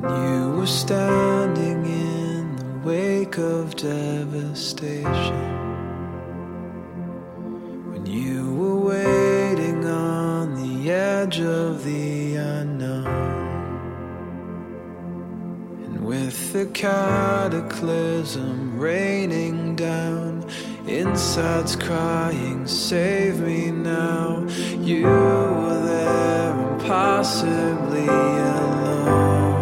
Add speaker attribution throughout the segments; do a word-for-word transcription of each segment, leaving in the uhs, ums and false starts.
Speaker 1: You were standing in the wake of devastation, when you were waiting on the edge of the unknown. And with the cataclysm raining down, inside's crying, save me now. You were there, impossibly alone.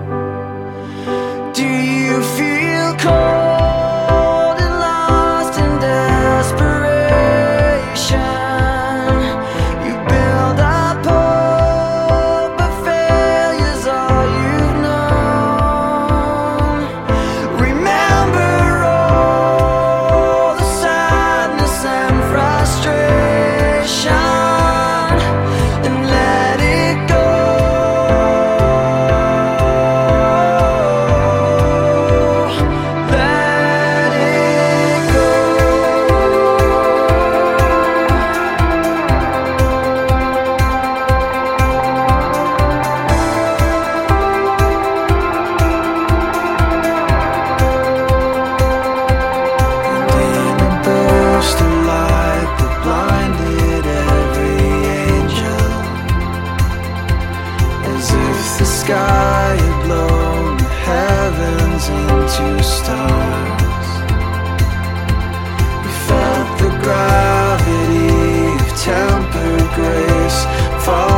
Speaker 1: Do you feel cold and lost in desperation? You build up hope, but failure's all you've known. Remember all the sadness and frustration, and let it go. The sky had blown the heavens into stars. We felt the gravity of tempered grace fall